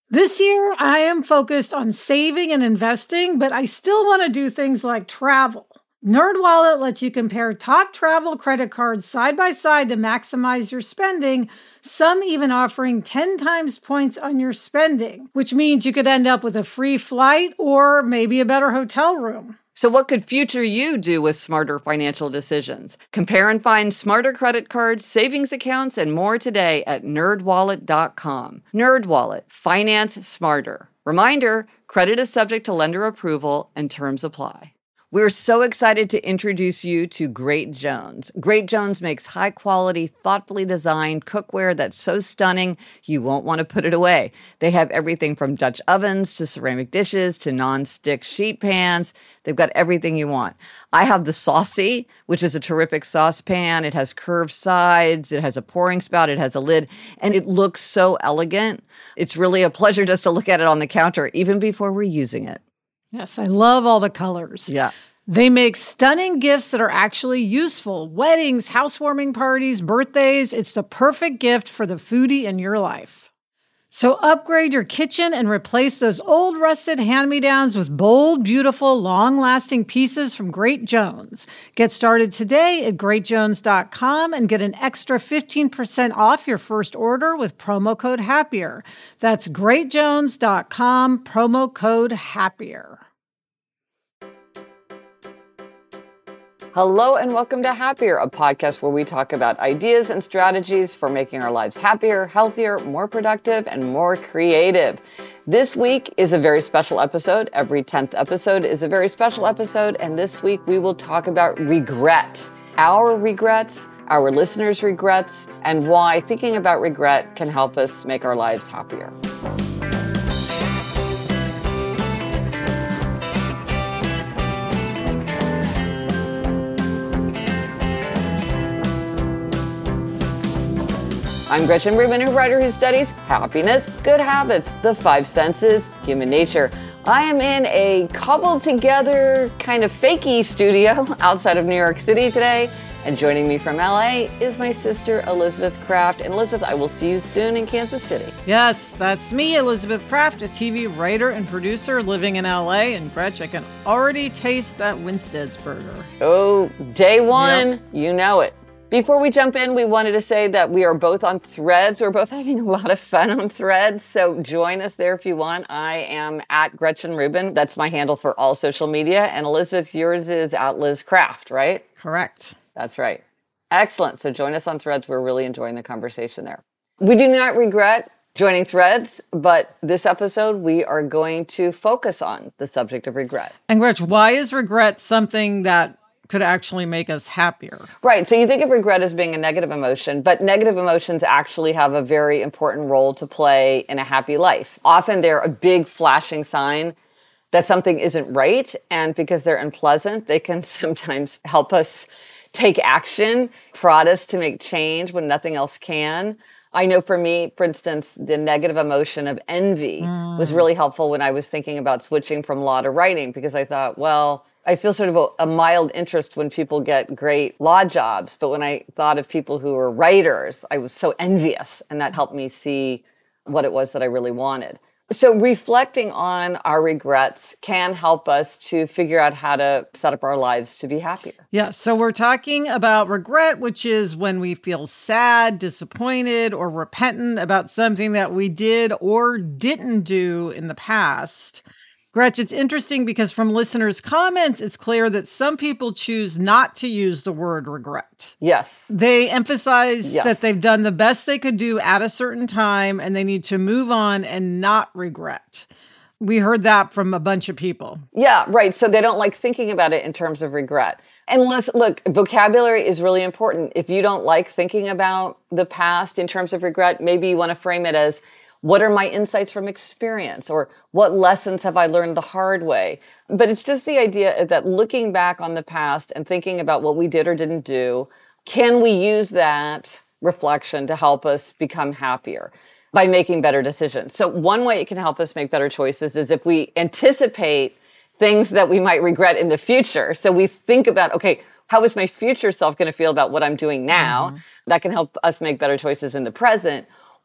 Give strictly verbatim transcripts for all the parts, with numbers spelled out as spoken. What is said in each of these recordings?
This year, I am focused on saving and investing, but I still want to do things like travel. NerdWallet lets you compare top travel credit cards side by side to maximize your spending, some even offering ten times points on your spending, which means you could end up with a free flight or maybe a better hotel room. So what could future you do with smarter financial decisions? Compare and find smarter credit cards, savings accounts, and more today at nerd wallet dot com. NerdWallet, finance smarter. Reminder, credit is subject to lender approval and terms apply. We're so excited to introduce you to Great Jones. Great Jones makes high-quality, thoughtfully designed cookware that's so stunning you won't want to put it away. They have everything from Dutch ovens to ceramic dishes to non-stick sheet pans. They've got everything you want. I have the Saucy, which is a terrific saucepan. It has curved sides. It has a pouring spout. It has a lid. And it looks so elegant. It's really a pleasure just to look at it on the counter, even before we're using it. Yes, I love all the colors. Yeah. They make stunning gifts that are actually useful. Weddings, housewarming parties, birthdays. It's the perfect gift for the foodie in your life. So upgrade your kitchen and replace those old rusted hand-me-downs with bold, beautiful, long-lasting pieces from Great Jones. Get started today at great jones dot com and get an extra fifteen percent off your first order with promo code HAPPIER. That's great jones dot com, promo code HAPPIER. Hello and welcome to Happier, a podcast where we talk about ideas and strategies for making our lives happier, healthier, more productive, and more creative. This week is a very special episode. Every tenth episode is a very special episode, and this week we will talk about regret. Our regrets, our listeners' regrets, and why thinking about regret can help us make our lives happier. I'm Gretchen Rubin, a writer who studies happiness, good habits, the five senses, human nature. I am in a cobbled together kind of fakey studio outside of New York City today. And joining me from L A is my sister, Elizabeth Craft. And Elizabeth, I will see you soon in Kansas City. Yes, that's me, Elizabeth Craft, a T V writer and producer living in L A. And Gretch, I can already taste that Winstead's burger. Oh, day one, Yep. You know it. Before we jump in, we wanted to say that we are both on Threads. We're both having a lot of fun on Threads, so join us there if you want. I am at Gretchen Rubin. That's my handle for all social media. And Elizabeth, yours is at Liz Craft, right? Correct. That's right. Excellent. So join us on Threads. We're really enjoying the conversation there. We do not regret joining Threads, but this episode we are going to focus on the subject of regret. And Gretch, why is regret something that could actually make us happier? Right. So you think of regret as being a negative emotion, but negative emotions actually have a very important role to play in a happy life. Often they're a big flashing sign that something isn't right. And because they're unpleasant, they can sometimes help us take action, prod us to make change when nothing else can. I know for me, for instance, the negative emotion of envy mm. was really helpful when I was thinking about switching from law to writing, because I thought, well, I feel sort of a, a mild interest when people get great law jobs. But when I thought of people who were writers, I was so envious. And that helped me see what it was that I really wanted. So reflecting on our regrets can help us to figure out how to set up our lives to be happier. Yeah, so we're talking about regret, which is when we feel sad, disappointed, or repentant about something that we did or didn't do in the past. Gretch, it's interesting because from listeners' comments, it's clear that some people choose not to use the word regret. Yes. They emphasize yes. that they've done the best they could do at a certain time and they need to move on and not regret. We heard that from a bunch of people. Yeah, right. So they don't like thinking about it in terms of regret. And listen, look, vocabulary is really important. If you don't like thinking about the past in terms of regret, maybe you want to frame it as, what are my insights from experience? Or what lessons have I learned the hard way? But it's just the idea that looking back on the past and thinking about what we did or didn't do, can we use that reflection to help us become happier by making better decisions? So one way it can help us make better choices is if we anticipate things that we might regret in the future. So we think about, okay, how is my future self going to feel about what I'm doing now? Mm-hmm. That can help us make better choices in the present.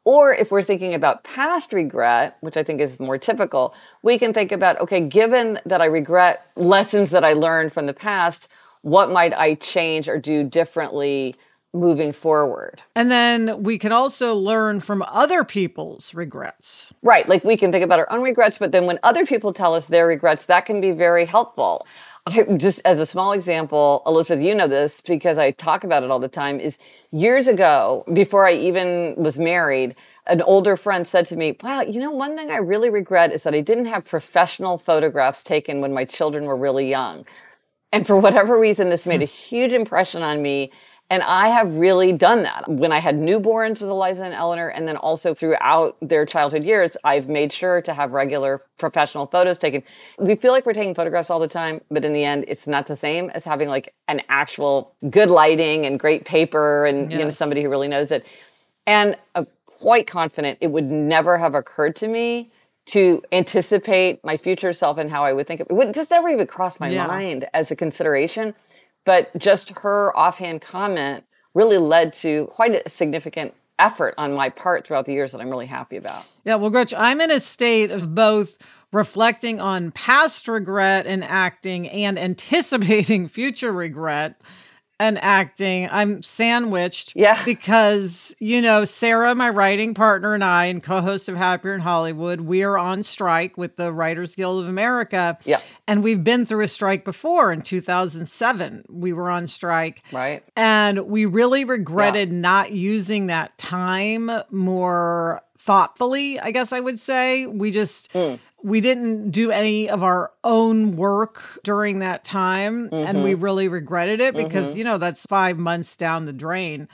Or if we're thinking about past regret, which I think is more typical, we can think about, okay, given that I regret lessons that I learned from the past, what might I change or do differently moving forward? And then we can also learn from other people's regrets. Right. Like we can think about our own regrets, but then when other people tell us their regrets, that can be very helpful. Just as a small example, Elizabeth, you know this because I talk about it all the time, is years ago, before I even was married, an older friend said to me, wow, you know, one thing I really regret is that I didn't have professional photographs taken when my children were really young. And for whatever reason, this made a huge impression on me. And I have really done that. When I had newborns with Eliza and Eleanor, and then also throughout their childhood years, I've made sure to have regular professional photos taken. We feel like we're taking photographs all the time, but in the end, it's not the same as having like an actual good lighting and great paper and yes. you know somebody who really knows it. And I'm quite confident it would never have occurred to me to anticipate my future self and how I would think of it. It would just never even cross my yeah. mind as a consideration. But just her offhand comment really led to quite a significant effort on my part throughout the years that I'm really happy about. Yeah, well, Gretchen, I'm in a state of both reflecting on past regret and acting and anticipating future regret and acting. I'm sandwiched yeah. because, you know, Sarah, my writing partner, and I, and co-host of Happier in Hollywood, we are on strike with the Writers Guild of America. Yeah. And we've been through a strike before. In two thousand seven, we were on strike. Right. And we really regretted yeah. not using that time more thoughtfully, I guess I would say. We just, mm. we didn't do any of our own work during that time. Mm-hmm. And we really regretted it because, mm-hmm. you know, that's five months down the drain.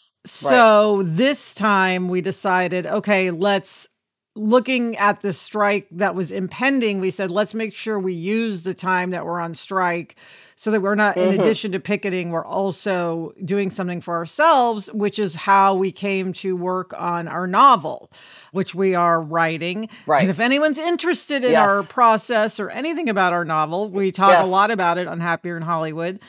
So right. this time we decided, okay, let's, looking at the strike that was impending, we said, let's make sure we use the time that we're on strike so that we're not, mm-hmm. in addition to picketing, we're also doing something for ourselves, which is how we came to work on our novel, which we are writing. Right. And if anyone's interested in yes. our process or anything about our novel, we talk yes. a lot about it on Happier in Hollywood.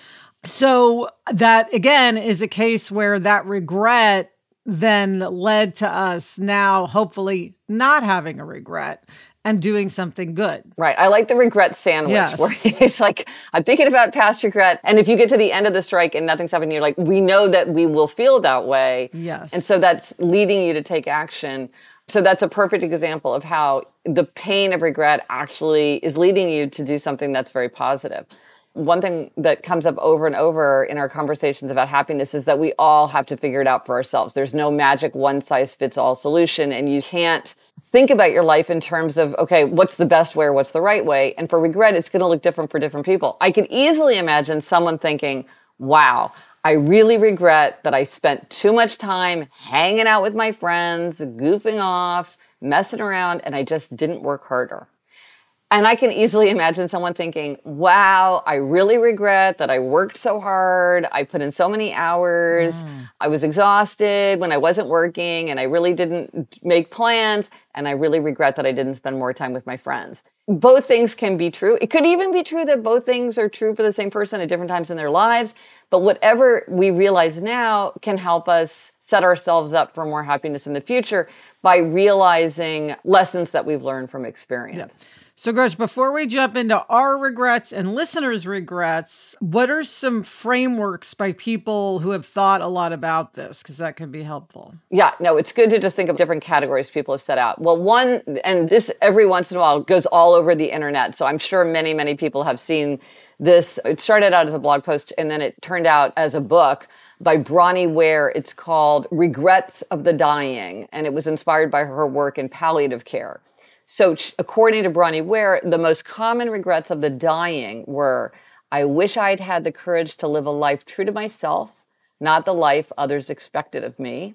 So that, again, is a case where that regret then led to us now hopefully not having a regret and doing something good. Right. I like the regret sandwich yes. where it's like, I'm thinking about past regret. And if you get to the end of the strike and nothing's happening, you're like, we know that we will feel that way. Yes. And so that's leading you to take action. So that's a perfect example of how the pain of regret actually is leading you to do something that's very positive. One thing that comes up over and over in our conversations about happiness is that we all have to figure it out for ourselves. There's no magic one-size-fits-all solution, and you can't think about your life in terms of, okay, what's the best way or what's the right way? And for regret, it's going to look different for different people. I can easily imagine someone thinking, wow, I really regret that I spent too much time hanging out with my friends, goofing off, messing around, and I just didn't work harder. And I can easily imagine someone thinking, wow, I really regret that I worked so hard. I put in so many hours. Mm. I was exhausted when I wasn't working and I really didn't make plans. And I really regret that I didn't spend more time with my friends. Both things can be true. It could even be true that both things are true for the same person at different times in their lives. But whatever we realize now can help us set ourselves up for more happiness in the future by realizing lessons that we've learned from experience. Yes. So, Gretchen, before we jump into our regrets and listeners' regrets, what are some frameworks by people who have thought a lot about this? Because that can be helpful. Yeah, no, it's good to just think of different categories people have set out. Well, one, and this every once in a while goes all over the internet. So I'm sure many, many people have seen this. It started out as a blog post and then it turned out as a book by Bronnie Ware. It's called Regrets of the Dying. And it was inspired by her work in palliative care. So according to Bronnie Ware, the most common regrets of the dying were, I wish I'd had the courage to live a life true to myself, not the life others expected of me.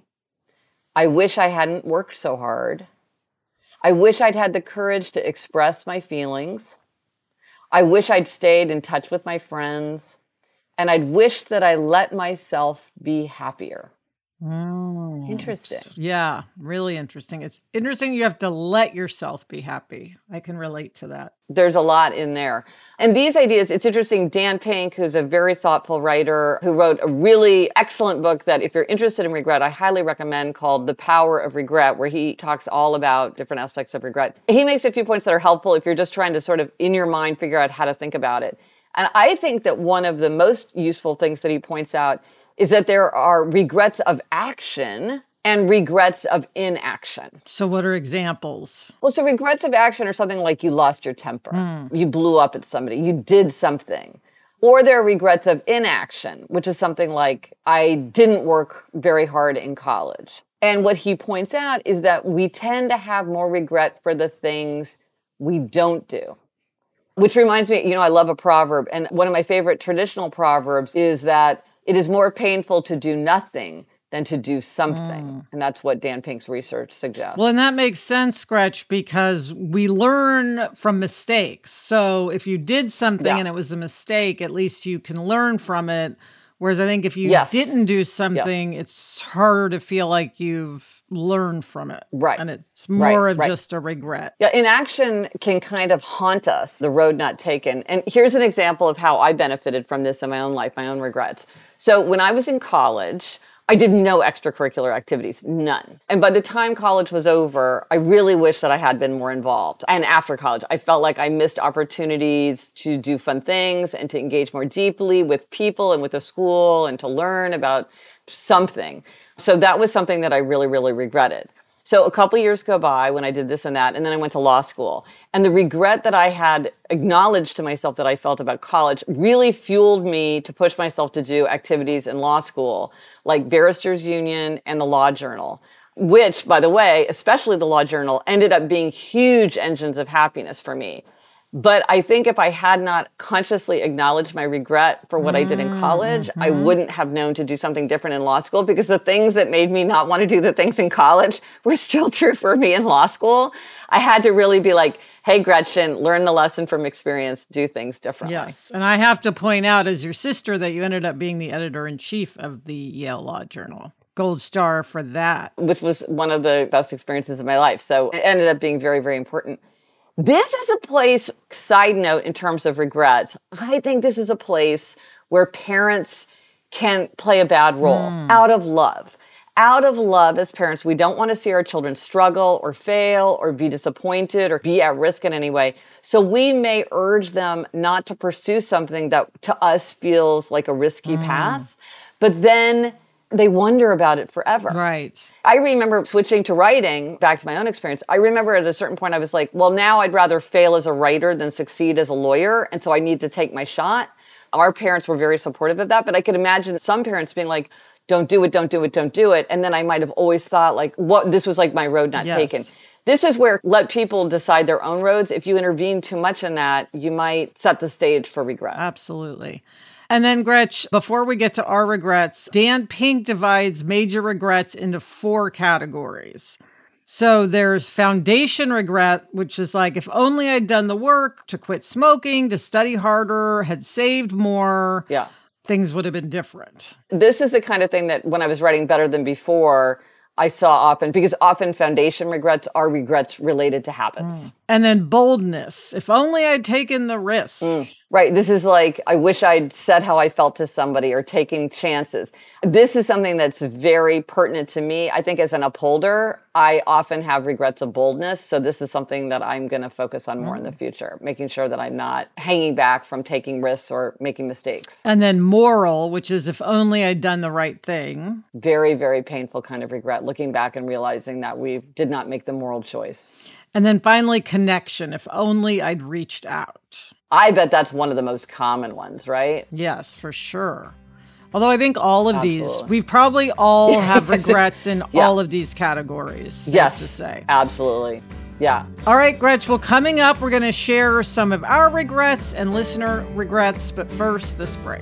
I wish I hadn't worked so hard. I wish I'd had the courage to express my feelings. I wish I'd stayed in touch with my friends. And I'd wish that I let myself be happier. Mm. Interesting. Yeah, really interesting. It's interesting you have to let yourself be happy. I can relate to that. There's a lot in there. And these ideas, it's interesting. Dan Pink, who's a very thoughtful writer who wrote a really excellent book that if you're interested in regret, I highly recommend, called The Power of Regret, where he talks all about different aspects of regret. He makes a few points that are helpful if you're just trying to sort of in your mind figure out how to think about it. And I think that one of the most useful things that he points out is that there are regrets of action and regrets of inaction. So what are examples? Well, so regrets of action are something like you lost your temper, mm. you blew up at somebody, you did something. Or there are regrets of inaction, which is something like, I didn't work very hard in college. And what he points out is that we tend to have more regret for the things we don't do. Which reminds me, you know, I love a proverb. And one of my favorite traditional proverbs is that it is more painful to do nothing than to do something. Mm. And that's what Dan Pink's research suggests. Well, and that makes sense, Gretch, because we learn from mistakes. So if you did something yeah. and it was a mistake, at least you can learn from it. Whereas I think if you yes. didn't do something, yes. it's harder to feel like you've learned from it. Right. And it's more right, of right. just a regret. Yeah, inaction can kind of haunt us, the road not taken. And here's an example of how I benefited from this in my own life, my own regrets. So when I was in college, I did no extracurricular activities, none. And by the time college was over, I really wish that I had been more involved. And after college, I felt like I missed opportunities to do fun things and to engage more deeply with people and with the school and to learn about something. So that was something that I really, really regretted. So a couple years go by when I did this and that, and then I went to law school. And the regret that I had acknowledged to myself that I felt about college really fueled me to push myself to do activities in law school, like Barristers Union and the Law Journal, which, by the way, especially the Law Journal, ended up being huge engines of happiness for me. But I think if I had not consciously acknowledged my regret for what mm-hmm. I did in college, I wouldn't have known to do something different in law school, because the things that made me not want to do the things in college were still true for me in law school. I had to really be like, hey, Gretchen, learn the lesson from experience, do things differently. Yes. And I have to point out, as your sister, that you ended up being the editor-in-chief of the Yale Law Journal. Gold star for that. Which was one of the best experiences of my life. So it ended up being very, very important. This is a place, side note, in terms of regrets, I think this is a place where parents can play a bad role mm. out of love. Out of love as parents, we don't want to see our children struggle or fail or be disappointed or be at risk in any way. So we may urge them not to pursue something that to us feels like a risky mm. path, but then they wonder about it forever. Right. I remember switching to writing, back to my own experience. I remember at a certain point I was like, well, now I'd rather fail as a writer than succeed as a lawyer. And so I need to take my shot. Our parents were very supportive of that, but I could imagine some parents being like, don't do it, don't do it, don't do it. And then I might have always thought like, what, this was like my road not yes. taken. This is where let people decide their own roads. If you intervene too much in that, you might set the stage for regret. Absolutely. And then, Gretch, before we get to our regrets, Dan Pink divides major regrets into four categories. So there's foundation regret, which is like, if only I'd done the work to quit smoking, to study harder, had saved more, yeah. things would have been different. This is the kind of thing that when I was writing Better Than Before, I saw often, because often foundation regrets are regrets related to habits. Mm. And then boldness. If only I'd taken the risk. Mm. Right. This is like, I wish I'd said how I felt to somebody, or taking chances. This is something that's very pertinent to me. I think as an upholder, I often have regrets of boldness. So this is something that I'm going to focus on more mm. in the future, making sure that I'm not hanging back from taking risks or making mistakes. And then moral, which is if only I'd done the right thing. Very, very painful kind of regret, looking back and realizing that we did not make the moral choice. And then finally, connection. If only I'd reached out. I bet that's one of the most common ones, right? Yes, for sure. Although I think all of Absolutely. these, we probably all have regrets in yeah. all of these categories, safe yes, to say. Absolutely. Yeah. All right, Gretch. Well, coming up, we're going to share some of our regrets and listener regrets. But first, this break.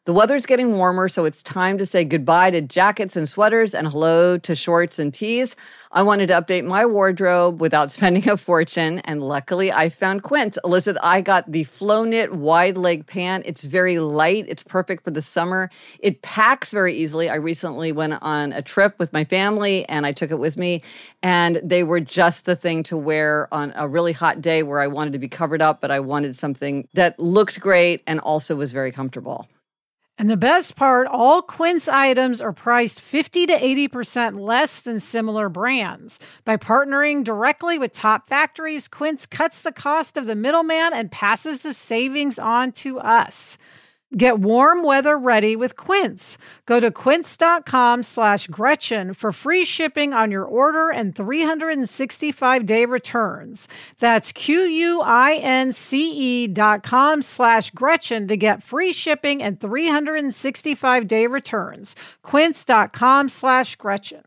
The weather's getting warmer, so it's time to say goodbye to jackets and sweaters and hello to shorts and tees. I wanted to update my wardrobe without spending a fortune, and luckily I found Quince. Elizabeth, I got the Flow Knit wide leg pant. It's very light. It's perfect for the summer. It packs very easily. I recently went on a trip with my family, and I took it with me, and they were just the thing to wear on a really hot day where I wanted to be covered up, but I wanted something that looked great and also was very comfortable. And the best part, all Quince items are priced fifty to eighty percent less than similar brands. By partnering directly with top factories, Quince cuts the cost of the middleman and passes the savings on to us. Get warm weather ready with Quince. Go to quince.com slash Gretchen for free shipping on your order and three hundred sixty-five day returns. That's Q-U-I-N-C-E dot com slash Gretchen to get free shipping and three hundred sixty-five day returns. Quince.com slash Gretchen.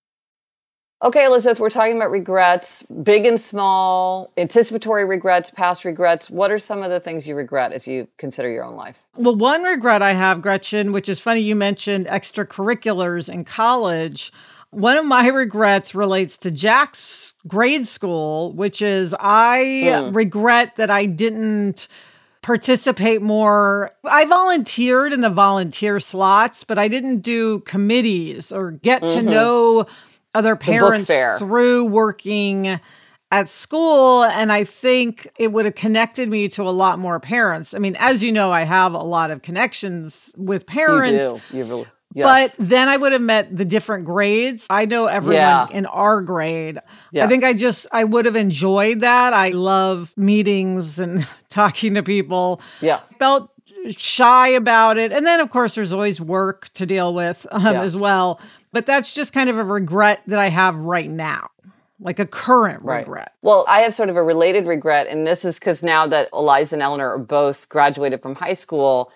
Okay, Elizabeth, we're talking about regrets, big and small, anticipatory regrets, past regrets. What are some of the things you regret as you consider your own life? Well, one regret I have, Gretchen, which is funny, you mentioned extracurriculars in college. One of my regrets relates to Jack's grade school, which is I mm. regret that I didn't participate more. I volunteered in the volunteer slots, but I didn't do committees or get mm-hmm. to know other parents through working at school. And I think it would have connected me to a lot more parents. I mean, as you know, I have a lot of connections with parents. You do. You really, yes. But then I would have met the different grades. I know everyone yeah. in our grade. Yeah. I think I just, I would have enjoyed that. I love meetings and talking to people. Yeah. Felt shy about it. And then, of course, there's always work to deal with um, yeah. as well. But that's just kind of a regret that I have right now, like a current right. regret. Well, I have sort of a related regret, and this is because now that Eliza and Eleanor are both graduated from high school,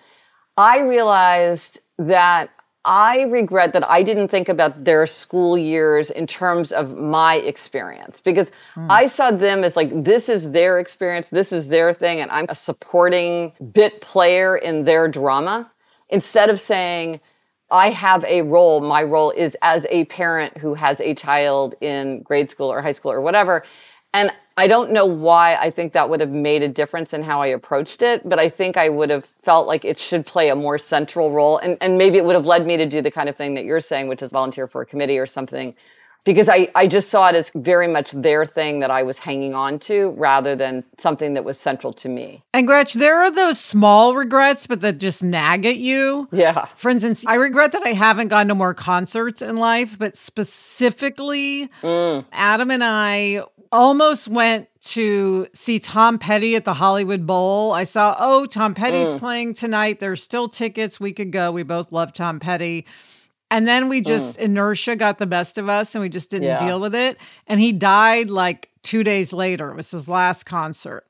I realized that I regret that I didn't think about their school years in terms of my experience, because mm. I saw them as like, this is their experience, this is their thing, and I'm a supporting bit player in their drama, instead of saying, I have a role. My role is as a parent who has a child in grade school or high school or whatever. And I don't know why I think that would have made a difference in how I approached it, but I think I would have felt like it should play a more central role. And, and maybe it would have led me to do the kind of thing that you're saying, which is volunteer for a committee or something, because I, I just saw it as very much their thing that I was hanging on to rather than something that was central to me. And Gretch, there are those small regrets, but that just nag at you. Yeah. For instance, I regret that I haven't gone to more concerts in life, but specifically, mm. Adam and I almost went to see Tom Petty at the Hollywood Bowl. I saw, oh, Tom Petty's mm. playing tonight. There's still tickets. We could go. We both love Tom Petty. And then we just, mm. inertia got the best of us and we just didn't yeah. deal with it. And he died like two days later. It was his last concert.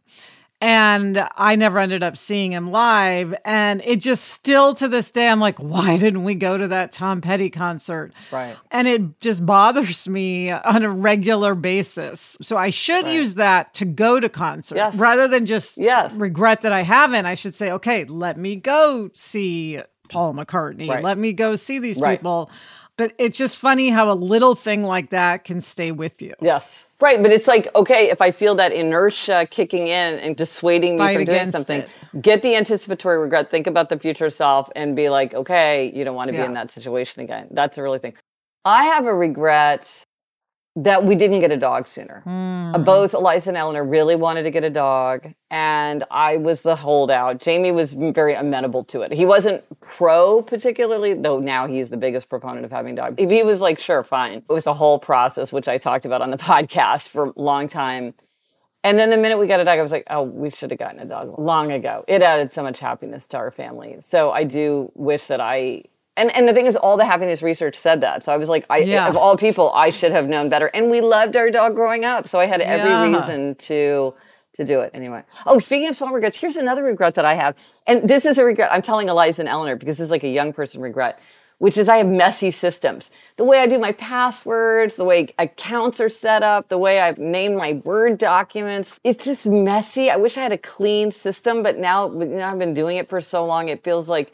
And I never ended up seeing him live. And it just still to this day, I'm like, why didn't we go to that Tom Petty concert? Right. And it just bothers me on a regular basis. So I should right. use that to go to concerts yes. rather than just yes. regret that I haven't. I should say, okay, let me go see Paul McCartney. Right. Let me go see these right. people. But it's just funny how a little thing like that can stay with you. Yes. Right. But it's like, okay, if I feel that inertia kicking in and dissuading me Fight from doing something, it. Get the anticipatory regret, think about the future self and be like, okay, you don't want to yeah. be in that situation again. That's a really thing. I have a regret that we didn't get a dog sooner. Mm. Both Eliza and Eleanor really wanted to get a dog, and I was the holdout. Jamie was very amenable to it. He wasn't pro particularly, though now he's the biggest proponent of having a dog. He was like, sure, fine. It was a whole process, which I talked about on the podcast for a long time. And then the minute we got a dog, I was like, oh, we should have gotten a dog long ago. It added so much happiness to our family. So I do wish that I... And and the thing is, all the happiness research said that. So I was like, I, yeah. of all people, I should have known better. And we loved our dog growing up. So I had every yeah. reason to to do it anyway. Oh, speaking of small regrets, here's another regret that I have. And this is a regret. I'm telling Eliza and Eleanor because this is like a young person regret, which is I have messy systems. The way I do my passwords, the way accounts are set up, the way I've named my Word documents. It's just messy. I wish I had a clean system, but now, you know, I've been doing it for so long, it feels like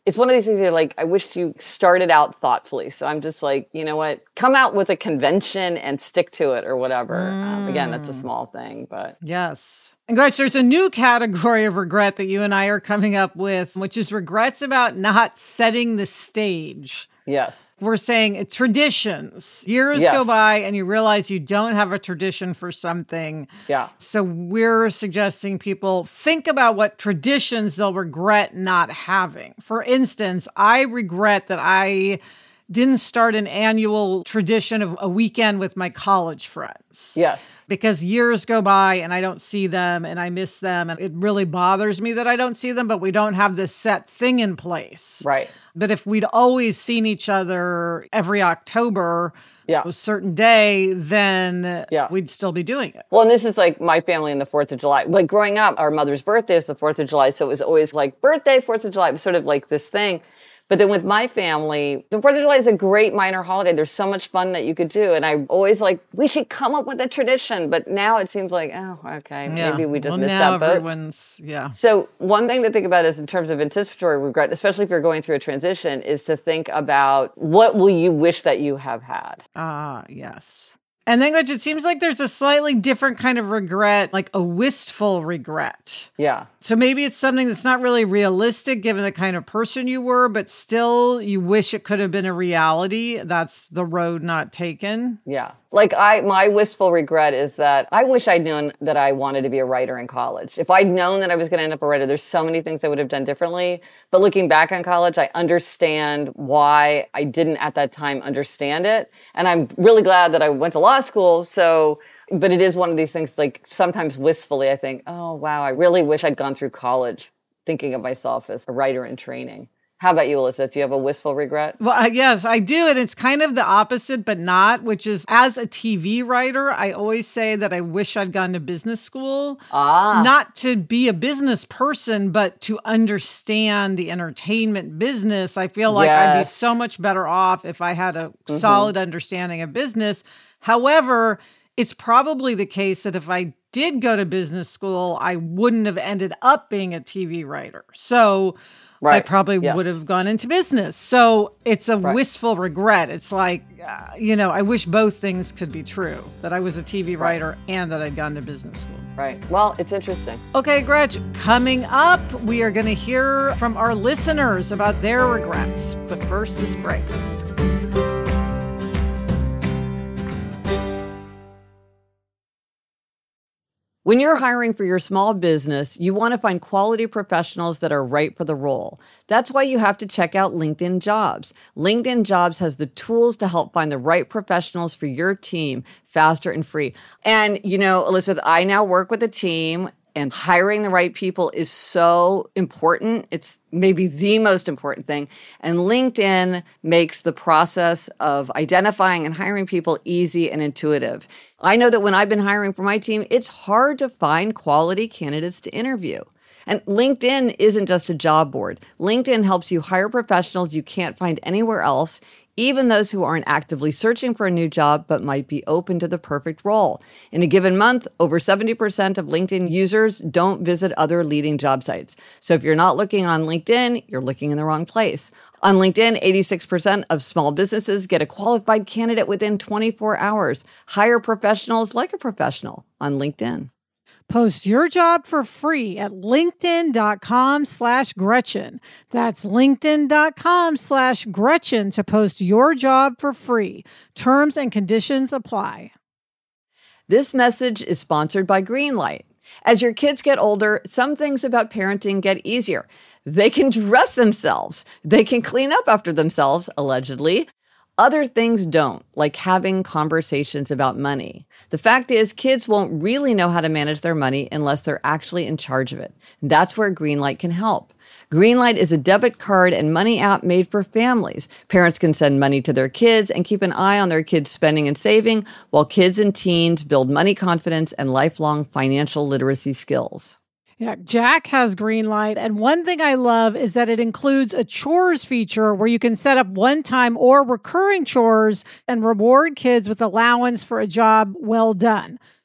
it's one of these things you're like, I wish you started out thoughtfully. So I'm just like, you know what? Come out with a convention and stick to it or whatever. Mm. Um, again, that's a small thing, but. Yes. And Gretch, there's a new category of regret that you and I are coming up with, which is regrets about not setting the stage. Yes. We're saying traditions. Years yes. go by and you realize you don't have a tradition for something. Yeah. So we're suggesting people think about what traditions they'll regret not having. For instance, I regret that I didn't start an annual tradition of a weekend with my college friends. Yes. Because years go by and I don't see them and I miss them. And it really bothers me that I don't see them, but we don't have this set thing in place. Right. But if we'd always seen each other every October, yeah. a certain day, then yeah. we'd still be doing it. Well, and this is like my family and the fourth of July. Like growing up, our mother's birthday is the fourth of July. So it was always like birthday, fourth of July. It was sort of like this thing. But then with my family, the fourth of July is a great minor holiday. There's so much fun that you could do. And I always like, we should come up with a tradition. But now it seems like, oh, okay, yeah. maybe we just well, missed now that boat. Everyone's, yeah. So one thing to think about is in terms of anticipatory regret, especially if you're going through a transition, is to think about what will you wish that you have had? Ah, yes. And then, Gretch, it seems like there's a slightly different kind of regret, like a wistful regret. Yeah. So maybe it's something that's not really realistic given the kind of person you were, but still you wish it could have been a reality. That's the road not taken. Yeah. Like I, my wistful regret is that I wish I'd known that I wanted to be a writer in college. If I'd known that I was going to end up a writer, there's so many things I would have done differently. But looking back on college, I understand why I didn't at that time understand it. And I'm really glad that I went to law school. So, but it is one of these things, like sometimes wistfully, I think, oh, wow, I really wish I'd gone through college thinking of myself as a writer in training. How about you, Elizabeth? Do you have a wistful regret? Well, I, yes, I do. And it's kind of the opposite, but not, which is as a T V writer, I always say that I wish I'd gone to business school. Ah. Not to be a business person, but to understand the entertainment business. I feel like yes. I'd be so much better off if I had a mm-hmm. solid understanding of business. However, it's probably the case that if I did go to business school, I wouldn't have ended up being a T V writer. So right. I probably yes. would have gone into business. So it's a right. wistful regret. It's like, uh, you know, I wish both things could be true, that I was a T V writer right. and that I'd gone to business school. Right. Well, it's interesting. Okay, Gretch, coming up, we are going to hear from our listeners about their regrets. But first, this break. When you're hiring for your small business, you want to find quality professionals that are right for the role. That's why you have to check out LinkedIn Jobs. LinkedIn Jobs has the tools to help find the right professionals for your team faster and free. And, you know, Elizabeth, I now work with a team, and hiring the right people is so important. It's maybe the most important thing. And LinkedIn makes the process of identifying and hiring people easy and intuitive. I know that when I've been hiring for my team, it's hard to find quality candidates to interview. And LinkedIn isn't just a job board. LinkedIn helps you hire professionals you can't find anywhere else, even those who aren't actively searching for a new job but might be open to the perfect role. In a given month, over seventy percent of LinkedIn users don't visit other leading job sites. So if you're not looking on LinkedIn, you're looking in the wrong place. On LinkedIn, eighty-six percent of small businesses get a qualified candidate within twenty-four hours. Hire professionals like a professional on LinkedIn. Post your job for free at linkedin.com slash Gretchen. That's linkedin.com slash Gretchen to post your job for free. Terms and conditions apply. This message is sponsored by Greenlight. As your kids get older, some things about parenting get easier. They can dress themselves. They can clean up after themselves, allegedly. Other things don't, like having conversations about money. The fact is, kids won't really know how to manage their money unless they're actually in charge of it. That's where Greenlight can help. Greenlight is a debit card and money app made for families. Parents can send money to their kids and keep an eye on their kids' spending and saving, while kids and teens build money confidence and lifelong financial literacy skills. Yeah, Jack has Greenlight, and one thing I love is that it includes a chores feature where you can set up one-time or recurring chores and reward kids with allowance for a job well done.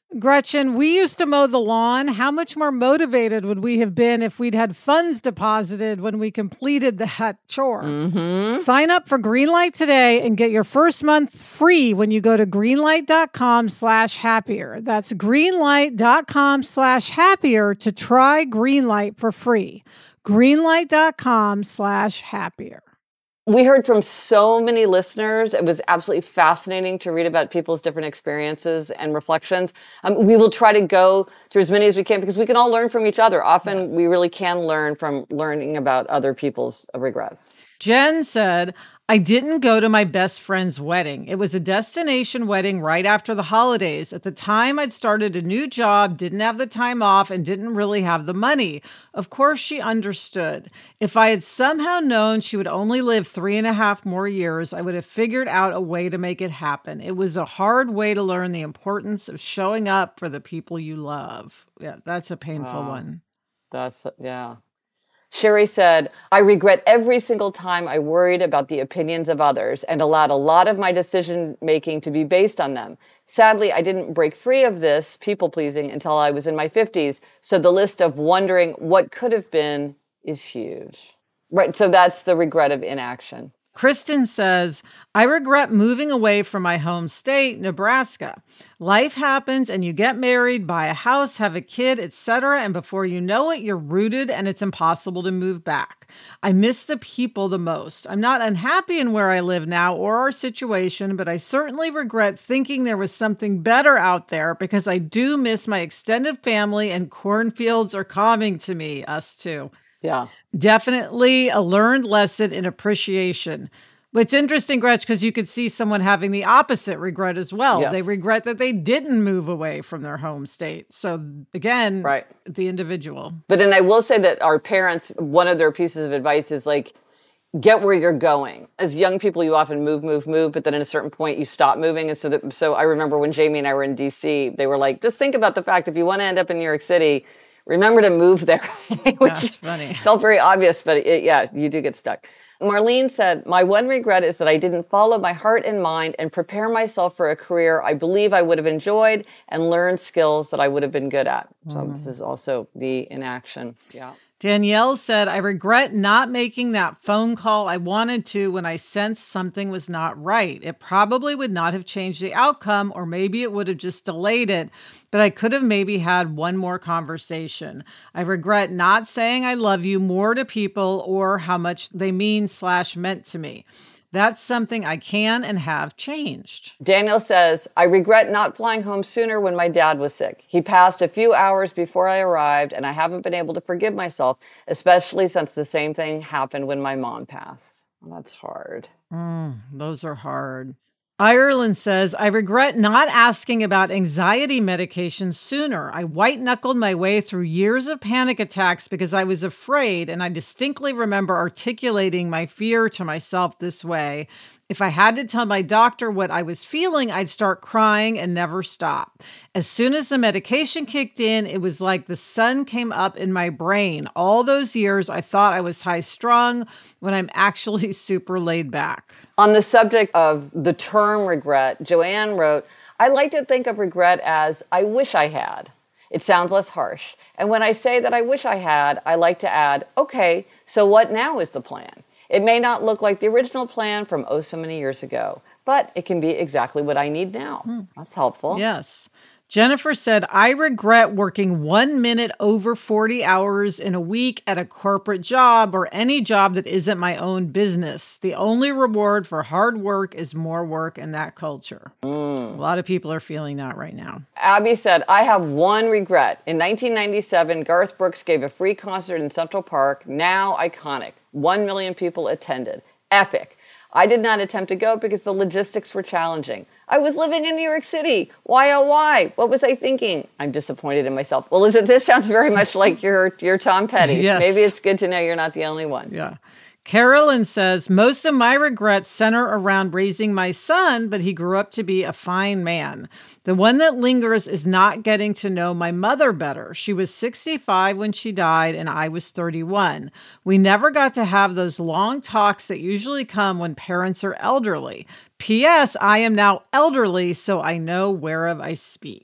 Gretchen, we used to mow the lawn. How much more motivated would we have been if we'd had funds deposited when we completed that chore? Mm-hmm. Sign up for Greenlight today and get your first month free when you go to greenlight.com slash happier. That's greenlight.com slash happier to try Greenlight for free. Greenlight.com slash happier. We heard from so many listeners. It was absolutely fascinating to read about people's different experiences and reflections. Um, we will try to go through as many as we can because we can all learn from each other. Often yes. we really can learn from learning about other people's regrets. Jen said, I didn't go to my best friend's wedding. It was a destination wedding right after the holidays. At the time, I'd started a new job, didn't have the time off, and didn't really have the money. Of course, she understood. If I had somehow known she would only live three and a half more years, I would have figured out a way to make it happen. It was a hard way to learn the importance of showing up for the people you love. Yeah, that's a painful wow. one. That's, yeah. Sherry said, I regret every single time I worried about the opinions of others and allowed a lot of my decision-making to be based on them. Sadly, I didn't break free of this people-pleasing until I was in my fifties, so the list of wondering what could have been is huge. Right, so that's the regret of inaction. Kristen says, I regret moving away from my home state, Nebraska. Life happens and you get married, buy a house, have a kid, et cetera. And before you know it, you're rooted and it's impossible to move back. I miss the people the most. I'm not unhappy in where I live now or our situation, but I certainly regret thinking there was something better out there because I do miss my extended family and cornfields are calming to me, us too. Yeah. Definitely a learned lesson in appreciation. But it's interesting, Gretch, because you could see someone having the opposite regret as well. Yes. They regret that they didn't move away from their home state. So again, right. the individual. But then I will say that our parents, one of their pieces of advice is like, get where you're going. As young people, you often move, move, move, but then at a certain point you stop moving. And so that, so I remember when Jamie and I were in D C, they were like, just think about the fact if you want to end up in New York City, remember to move there, which That's funny. Felt very obvious, but it, yeah, you do get stuck. Marlene said, my one regret is that I didn't follow my heart and mind and prepare myself for a career I believe I would have enjoyed and learned skills that I would have been good at. So mm. this is also the inaction. Yeah. Danielle said, I regret not making that phone call I wanted to when I sensed something was not right. It probably would not have changed the outcome, or maybe it would have just delayed it, but I could have maybe had one more conversation. I regret not saying I love you more to people or how much they mean slash meant to me. That's something I can and have changed. Daniel says, I regret not flying home sooner when my dad was sick. He passed a few hours before I arrived, and I haven't been able to forgive myself, especially since the same thing happened when my mom passed. Well, that's hard. Mm, those are hard. Ireland says, I regret not asking about anxiety medication sooner. I white-knuckled my way through years of panic attacks because I was afraid, and I distinctly remember articulating my fear to myself this way. If I had to tell my doctor what I was feeling, I'd start crying and never stop. As soon as the medication kicked in, it was like the sun came up in my brain. All those years, I thought I was high-strung when I'm actually super laid back. On the subject of the term regret, Joanne wrote, I like to think of regret as I wish I had. It sounds less harsh. And when I say that I wish I had, I like to add, okay, so what now is the plan? It may not look like the original plan from oh so many years ago, but it can be exactly what I need now. Hmm. That's helpful. Yes. Jennifer said, I regret working one minute over forty hours in a week at a corporate job or any job that isn't my own business. The only reward for hard work is more work in that culture. Mm. A lot of people are feeling that right now. Abby said, I have one regret. In nineteen ninety-seven, Garth Brooks gave a free concert in Central Park, now iconic. One million people attended. Epic. I did not attempt to go because the logistics were challenging. I was living in New York City. Why, oh, why? What was I thinking? I'm disappointed in myself. Well, is it, this sounds very much like your, your Tom Petty. Yes. Maybe it's good to know you're not the only one. Yeah. Carolyn says, most of my regrets center around raising my son, but he grew up to be a fine man. The one that lingers is not getting to know my mother better. She was sixty-five when she died, and I was thirty-one. We never got to have those long talks that usually come when parents are elderly. P S. I am now elderly, so I know whereof I speak.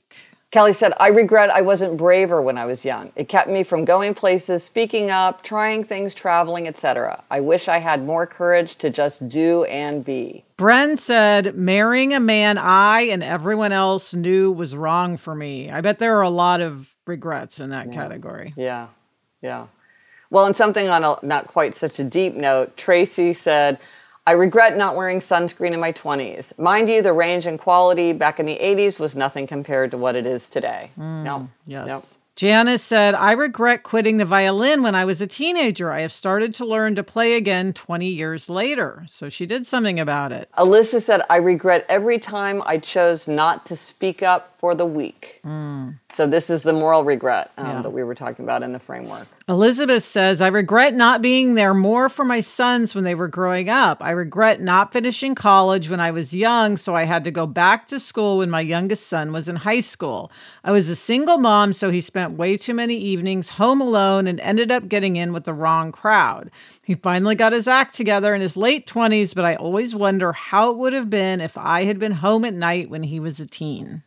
Kelly said, I regret I wasn't braver when I was young. It kept me from going places, speaking up, trying things, traveling, et cetera. I wish I had more courage to just do and be. Bren said, marrying a man I and everyone else knew was wrong for me. I bet there are a lot of regrets in that yeah. category. Yeah, yeah. Well, and something on a not quite such a deep note, Tracy said, I regret not wearing sunscreen in my twenties. Mind you, the range and quality back in the eighties was nothing compared to what it is today. Mm, no. Yes. Nope. Janice said, I regret quitting the violin when I was a teenager. I have started to learn to play again twenty years later. So she did something about it. Alyssa said, I regret every time I chose not to speak up for the weak. Mm. So this is the moral regret um, Yeah. that we were talking about in the framework. Elizabeth says, I regret not being there more for my sons when they were growing up. I regret not finishing college when I was young, so I had to go back to school when my youngest son was in high school. I was a single mom, so he spent way too many evenings home alone and ended up getting in with the wrong crowd. He finally got his act together in his late twenties, but I always wonder how it would have been if I had been home at night when he was a teen.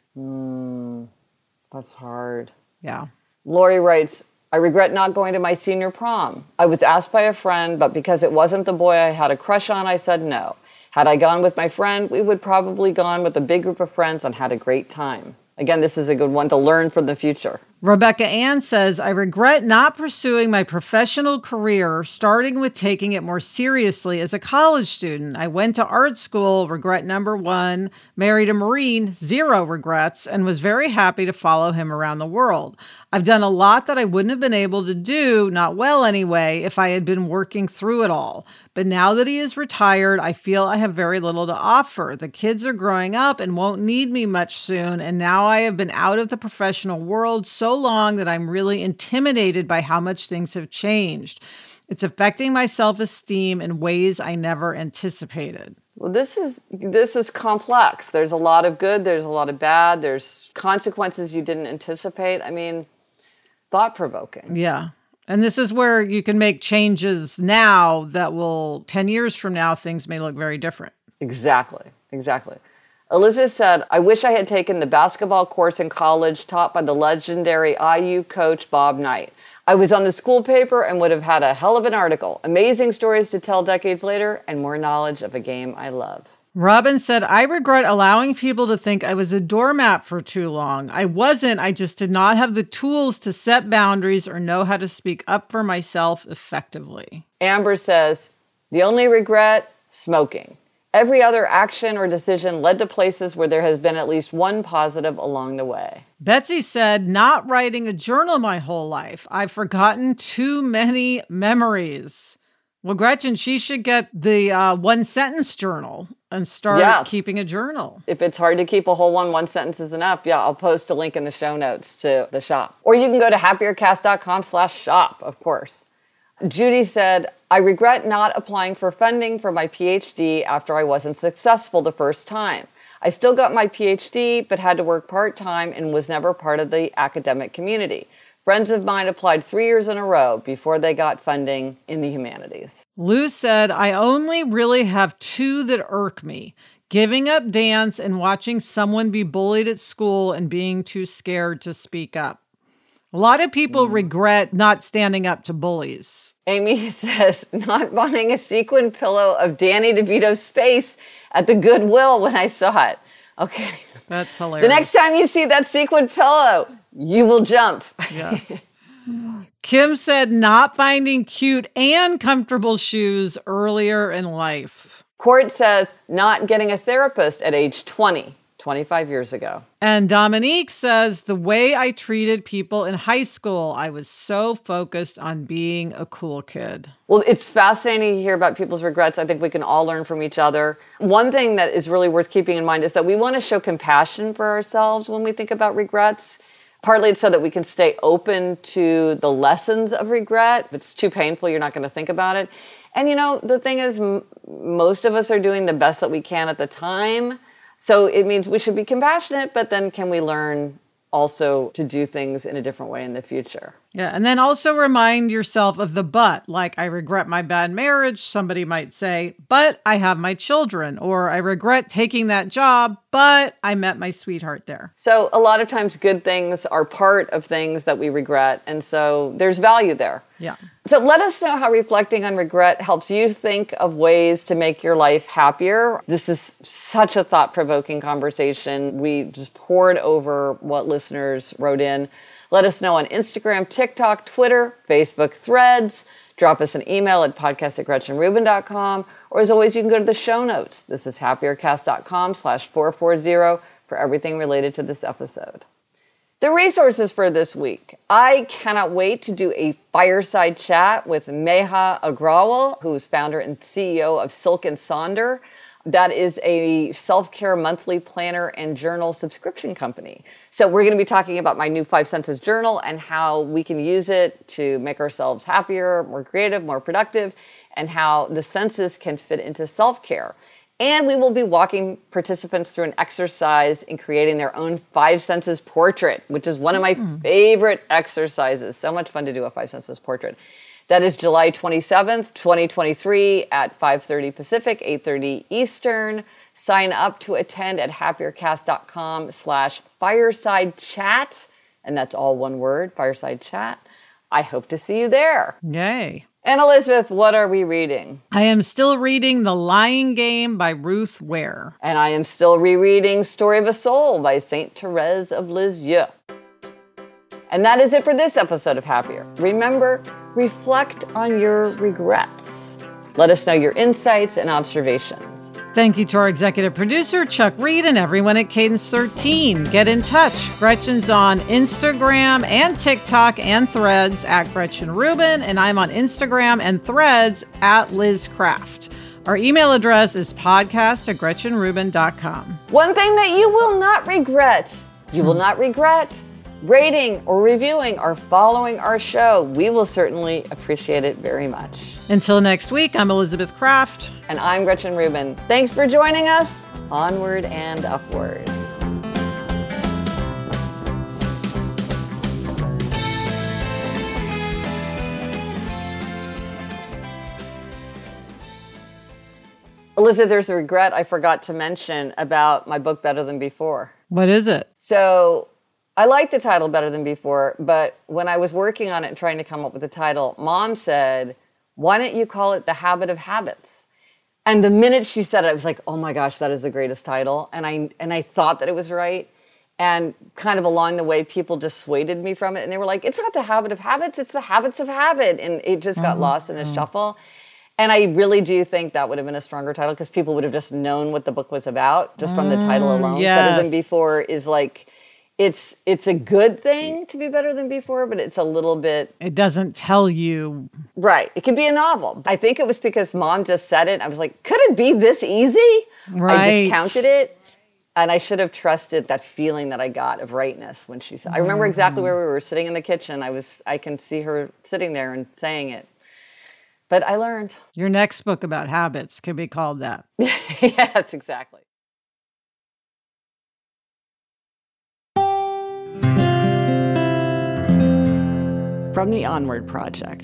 Mm, that's hard. Yeah. Lori writes, I regret not going to my senior prom. I was asked by a friend, but because it wasn't the boy I had a crush on, I said no. Had I gone with my friend, we would probably gone with a big group of friends and had a great time. Again, this is a good one to learn from the future. Rebecca Ann says, I regret not pursuing my professional career, starting with taking it more seriously as a college student. I went to art school, regret number one, married a Marine, zero regrets, and was very happy to follow him around the world. I've done a lot that I wouldn't have been able to do, not well anyway, if I had been working through it all. But now that he is retired, I feel I have very little to offer. The kids are growing up and won't need me much soon, and now I have been out of the professional world so long that I'm really intimidated by how much things have changed. It's affecting my self-esteem in ways I never anticipated. Well, this is this is complex. There's a lot of good, there's a lot of bad, there's consequences you didn't anticipate. I mean, thought-provoking. Yeah. And this is where you can make changes now that will, ten years from now, things may look very different. Exactly, exactly. Elizabeth said, I wish I had taken the basketball course in college taught by the legendary I U coach Bob Knight. I was on the school paper and would have had a hell of an article. Amazing stories to tell decades later and more knowledge of a game I love. Robin said, I regret allowing people to think I was a doormat for too long. I wasn't. I just did not have the tools to set boundaries or know how to speak up for myself effectively. Amber says, the only regret, smoking. Every other action or decision led to places where there has been at least one positive along the way. Betsy said, not writing a journal my whole life. I've forgotten too many memories. Well, Gretchen, she should get the uh, one sentence journal and start yeah. keeping a journal. If it's hard to keep a whole one, one sentence is enough. Yeah, I'll post a link in the show notes to the shop. Or you can go to happiercast.com slash shop, of course. Judy said, I regret not applying for funding for my P H D after I wasn't successful the first time. I still got my P H D, but had to work part-time and was never part of the academic community. Friends of mine applied three years in a row before they got funding in the humanities. Lou said, I only really have two that irk me. Giving up dance and watching someone be bullied at school and being too scared to speak up. A lot of people mm. regret not standing up to bullies. Amy says, not buying a sequin pillow of Danny DeVito's face at the Goodwill when I saw it. Okay. That's hilarious. The next time you see that sequin pillow, you will jump. Yes. Kim said not finding cute and comfortable shoes earlier in life. Court says not getting a therapist at age twenty, twenty-five years ago. And Dominique says the way I treated people in high school, I was so focused on being a cool kid. Well, it's fascinating to hear about people's regrets. I think we can all learn from each other. One thing that is really worth keeping in mind is that we want to show compassion for ourselves when we think about regrets. Partly it's so that we can stay open to the lessons of regret. If it's too painful, you're not going to think about it. And, you know, the thing is, m- most of us are doing the best that we can at the time. So it means we should be compassionate, but then can we learn also to do things in a different way in the future? Yeah. And then also remind yourself of the but, like, I regret my bad marriage. Somebody might say, but I have my children, or I regret taking that job, but I met my sweetheart there. So a lot of times good things are part of things that we regret. And so there's value there. Yeah. So let us know how reflecting on regret helps you think of ways to make your life happier. This is such a thought-provoking conversation. We just poured over what listeners wrote in. Let us know on Instagram, TikTok, Twitter, Facebook, Threads. Drop us an email at podcast at gretchen rubin dot com. Or as always, you can go to the show notes. This is happiercast.com slash 440 for everything related to this episode. The resources for this week. I cannot wait to do a fireside chat with Meha Agrawal, who's founder and C E O of Silk and Sonder. That is a self-care monthly planner and journal subscription company. So we're going to be talking about my new Five Senses journal and how we can use it to make ourselves happier, more creative, more productive, and how the senses can fit into self-care. And we will be walking participants through an exercise in creating their own Five Senses portrait, which is one of my mm. favorite exercises. So much fun to do a Five Senses portrait. That is July twenty-seventh, twenty twenty-three at five thirty Pacific, eight thirty Eastern. Sign up to attend at happiercast.com slash fireside chat. And that's all one word, fireside chat. I hope to see you there. Yay. And Elizabeth, what are we reading? I am still reading The Lying Game by Ruth Ware. And I am still rereading Story of a Soul by Saint Therese of Lisieux. And that is it for this episode of Happier. Remember, reflect on your regrets. Let us know your insights and observations. Thank you to our executive producer, Chuck Reed, and everyone at Cadence thirteen. Get in touch. Gretchen's on Instagram and TikTok and Threads at Gretchen Rubin, and I'm on Instagram and Threads at Liz Craft. Our email address is podcast at gretchen rubin dot com. One thing that you will not regret, you will not regret rating or reviewing or following our show. We will certainly appreciate it very much. Until next week, I'm Elizabeth Craft. And I'm Gretchen Rubin. Thanks for joining us. Onward and upward. Elizabeth, there's a regret I forgot to mention about my book, Better Than Before. What is it? So I like the title Better Than Before, but when I was working on it and trying to come up with the title, Mom said, why don't you call it The Habit of Habits? And the minute she said it, I was like, oh my gosh, that is the greatest title. And I and I thought that it was right. And kind of along the way, people dissuaded me from it. And they were like, it's not The Habit of Habits, it's The Habits of Habit. And it just got mm-hmm. lost in a mm-hmm. shuffle. And I really do think that would have been a stronger title because people would have just known what the book was about just from the title alone. Yes. Better Than Before is like, It's it's a good thing to be better than before, but it's a little bit... It doesn't tell you... Right. It can be a novel. I think it was because Mom just said it. I was like, could it be this easy? Right. I discounted it. And I should have trusted that feeling that I got of rightness when she said... I remember exactly where we were sitting in the kitchen. I was I can see her sitting there and saying it. But I learned. Your next book about habits can be called that. Yes, exactly. From the Onward Project.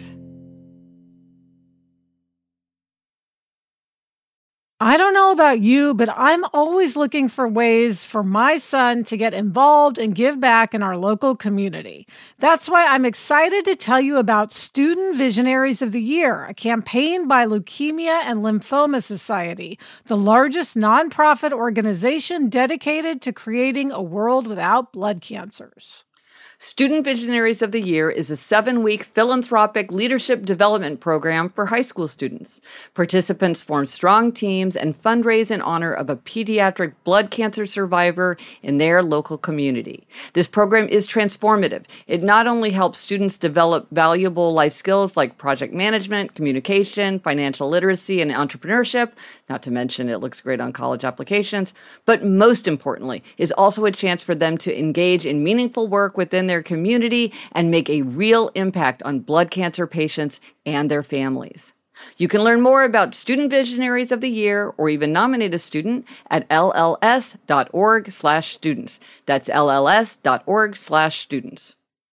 I don't know about you, but I'm always looking for ways for my son to get involved and give back in our local community. That's why I'm excited to tell you about Student Visionaries of the Year, a campaign by Leukemia and Lymphoma Society, the largest nonprofit organization dedicated to creating a world without blood cancers. Student Visionaries of the Year is a seven-week philanthropic leadership development program for high school students. Participants form strong teams and fundraise in honor of a pediatric blood cancer survivor in their local community. This program is transformative. It not only helps students develop valuable life skills like project management, communication, financial literacy, and entrepreneurship, not to mention it looks great on college applications, but most importantly, is also a chance for them to engage in meaningful work within their community and make a real impact on blood cancer patients and their families. You can learn more about Student Visionaries of the Year or even nominate a student at L L S dot org slash students. That's L L S dot org slash students.